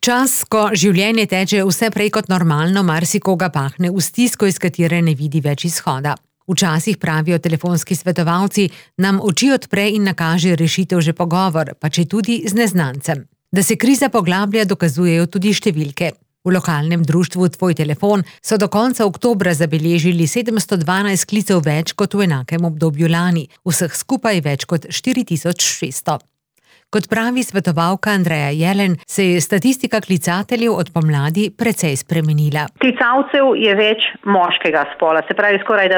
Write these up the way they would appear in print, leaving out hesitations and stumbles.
Čas, ko življenje teče vse prej kot normalno, marsikoga pahne v stisko, iz katere ne vidi več izhoda. Včasih, pravijo telefonski svetovalci, nam oči odpre in nakaže rešitev že pogovor, pa četudi z neznancem. Da se kriza poglablja, dokazujejo tudi številke. V lokalnem društvu Tvoj telefon so do konca oktobra zabeležili 712 klicev več kot v enakem obdobju lani, vseh skupaj več kot 4600. Kot pravi svetovalka Andreja Jelen, se je statistika klicateljev od pomladi precej spremenila. Klicalcev je več moškega spola, se pravi skoraj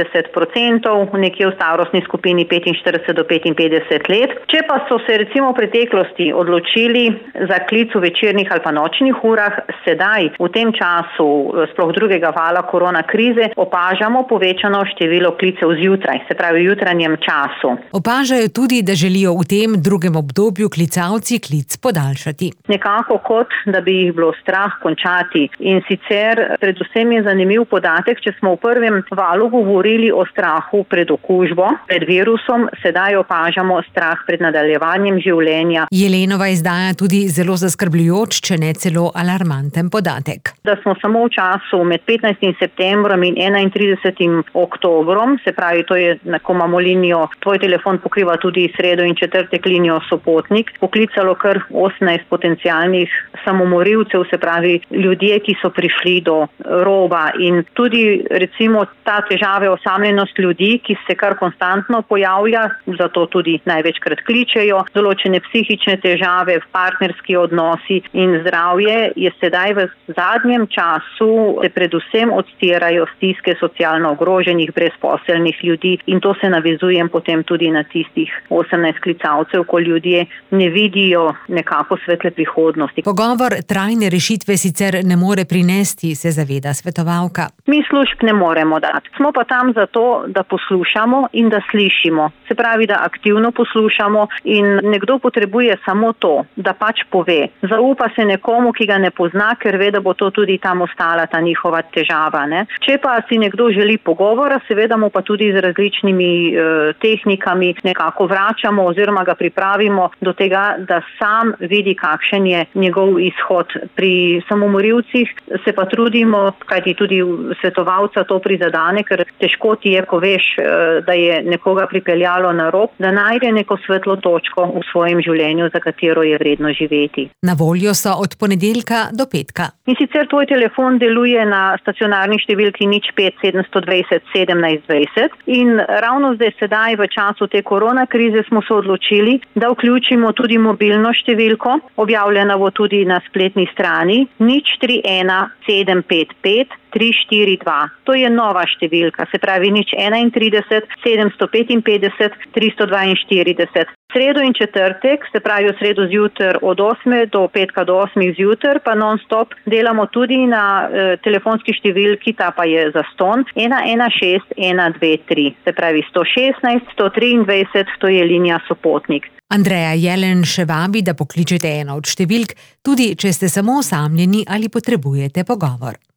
70%, nekje v starostni skupini 45 do 55 let. Če pa so se recimo v preteklosti odločili za klic v večernih ali pa nočnih urah, sedaj v tem času, sploh drugega vala korona krize, opažamo povečano število klicev zjutraj, se pravi v jutranjem času. Opažajo tudi, da želijo v tem drugem obdobju klicalci klic podaljšati. Nekako kot, da bi jih bilo strah končati. In sicer predvsem je zanimiv podatek, če smo v prvem valu govorili o strahu pred okužbo, pred virusom, sedaj opažamo strah pred nadaljevanjem življenja. Jelenova izdaja tudi zelo zaskrbljujoč, če ne celo alarmanten podatek. Da smo samo v času med 15. septembrom in 31. oktobrom, se pravi, to je, ko imamo linijo, Tvoj telefon pokriva tudi sredo in četrtek linijo Sopotnik, poklicalo kar 18 potencialnih samomorilcev, se pravi ljudje, ki so prišli do roba, in tudi recimo ta težave osamljenost ljudi, ki se kar konstantno pojavlja, zato tudi največkrat kličejo, določene psihične težave, partnerski odnosi in zdravje, je sedaj v zadnjem času se predvsem odstirajo stiske socialno ogroženih, brezposelnih ljudi, in to se navezujem potem tudi na tistih 18 klicalcev, ko ljudje ne vidijo nekako svetle prihodnosti. Pogovor trajne rešitve sicer ne more prinesti, se zaveda svetovalka. Mi služb ne moremo dati. Smo pa tam zato, da poslušamo in da slišimo. Se pravi, da aktivno poslušamo, in nekdo potrebuje samo to, da pač pove. Zaupa se nekomu, ki ga ne pozna, ker ve, da bo to tudi tam ostala ta njihova težava, ne? Če pa si nekdo želi pogovora, seveda mu pa tudi z različnimi tehnikami nekako vračamo oziroma ga pripravimo do tega, da sam vidi, kakšen je njegov izhod. Pri samomorilcih se pa trudimo, kajti tudi svetovalca to prizadene, ker težko ti je, ko veš, da je nekoga pripeljalo na rob, da najde neko svetlo točko v svojem življenju, za katero je vredno živeti. Na voljo so od ponedeljka do petka. In sicer Tvoj telefon deluje na stacionarni številki 05 720 17 20, in ravno sedaj v času te korona krize smo se odločili, da vključimo tudi mobilno številko, objavljena bo tudi na spletni strani 031 755 342. To je nova številka, se pravi 031 755 342. Sredo in četrtek, se pravi v sredo zjutraj od 8 do petka do 8 zjutraj, pa non-stop delamo tudi na telefonski številki, ta pa je zastonj 116 123, se pravi 116 123, to je linija Sopotnik. Andreja Jelen še vabi, da pokličete eno od številk, tudi če ste samo osamljeni ali potrebujete pogovor.